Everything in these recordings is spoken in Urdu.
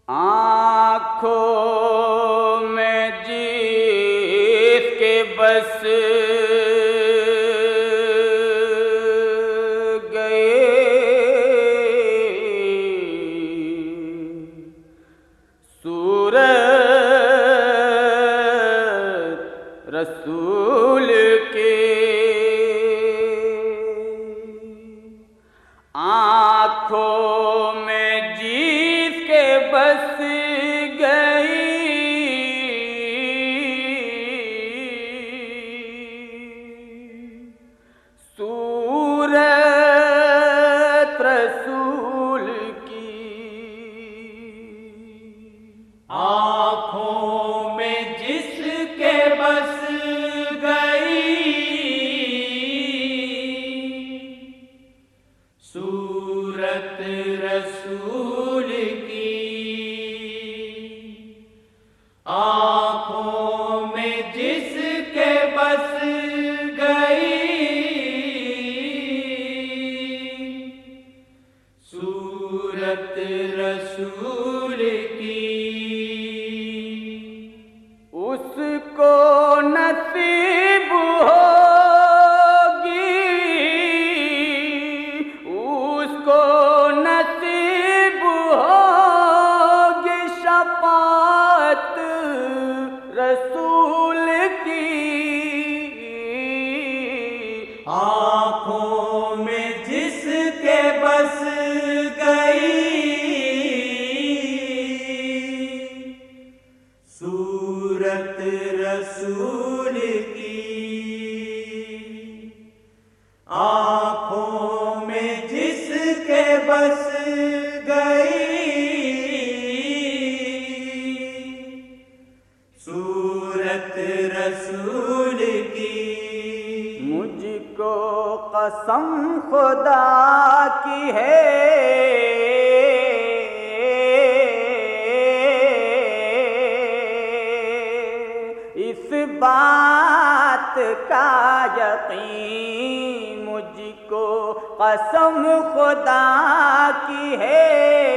آنکھوں میں جیت کے بس گئے صورت رسول کے آنکھوں میں جیت کے بس گئی صورت رسول کی آنکھوں میں جس کے بس گئی صورت رسول کی آنکھوں میں جس کے بس گئی صورت رسول کی اس کو نصیب ہوگی اس کو نصیب ہوگی شفاعت رسول کی آنکھوں میں جس کے بس گئی صورت رسول کی آنکھوں میں جس کے بس گئی صورت رسول کی مجھ کو قسم خدا کی ہے اس بات کا یقین مجھ کو قسم خدا کی ہے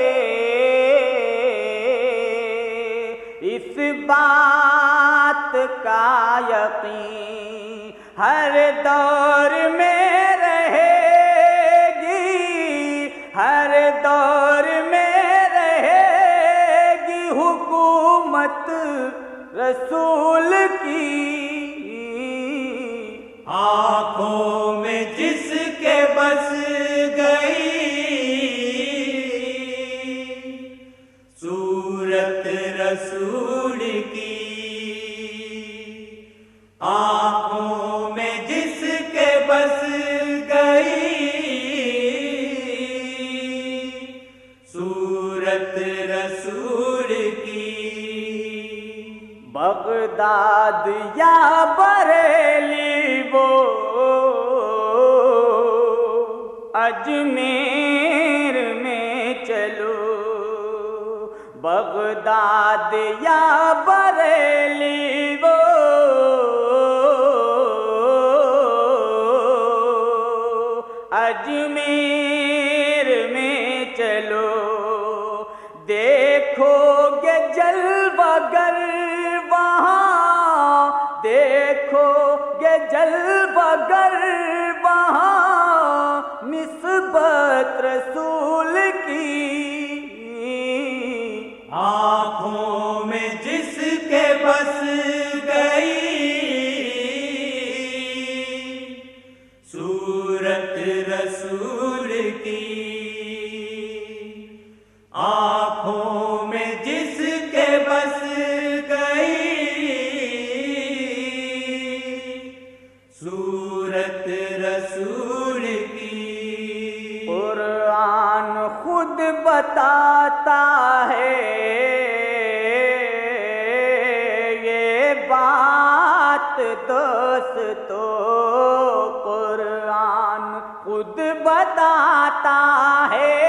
اس بات کا یقین ہر دور میں رہے گی ہر دور میں رہے گی حکومت رسول کی آنکھوں میں جس کے بس گئی صورت رسول کی آنکھوں میں جس کے بس گئی صورت رسول کی بغداد یا بریلی وہ اجمیر میں چلو بغداد یا بریلی وہ اجمیر میں چلو دیکھو گے جلوہ گر وہاں دیکھو گے جلوہ گر وہاں نسبت رسول کی آنکھوں میں جس کے بس گئی صورت رسول کی آنکھوں میں جس کے بس گئی صورت رسول کی قرآن خود بتاتا ہے یہ بات دوستو قرآن خود بتاتا ہے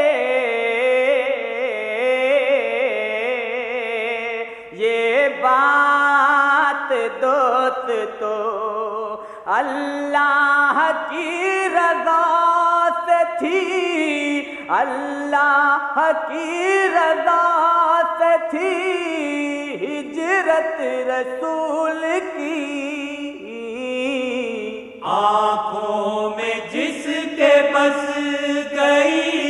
یہ بات دوستو اللہ کی رضا سے تھی اللہ کی رضا سے تھی ہجرت رسول کی، آنکھوں میں جس کے بس گئی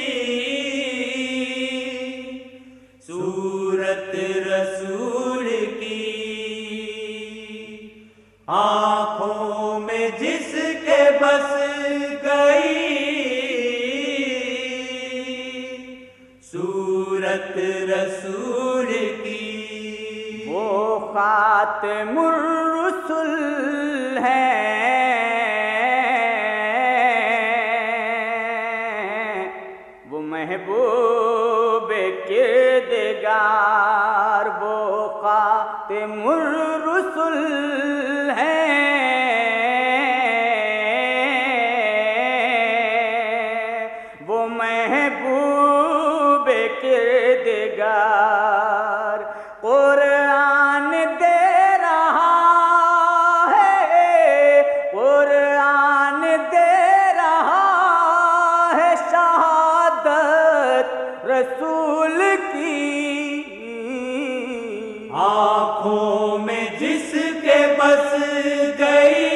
صورت رسول کی، آنکھوں میں جس کے بس گئی صورت رسول کی، وہ خاتم الرسل ہیں، وہ محبوب کردگار، وہ خاتم الرسل ہیں، وہ محبوب کردگار، قرآن دے رہا ہے، قرآن دے رہا ہے شہادت رسول کی، آنکھوں میں جس کے بس گئی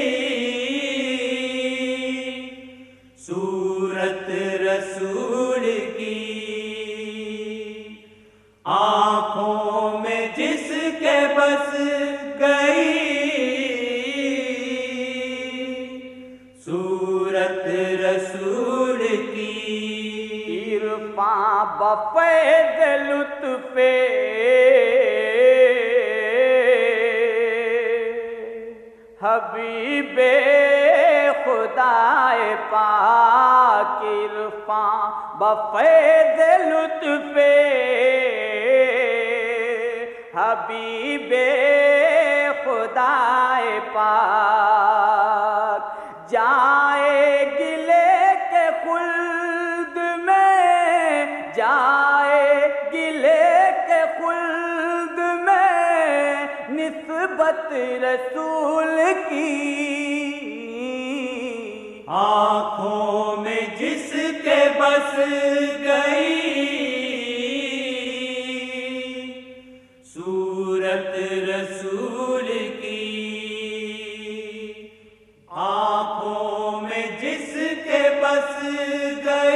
صورت رسول کی، آنکھوں میں جس کے بس گئی صورت رسول کی، عرفاں بفیض لطف حبیب خدائے پاک، عرفاں بفیض لطف حبیب خدائے پاک، جائے گلے کے خلد میں، جائے گلے کے خلد میں نسبت رسول کی، آنکھوں میں جس کے بس گئی صورت رسول کی، آنکھوں میں جس کے بس گئی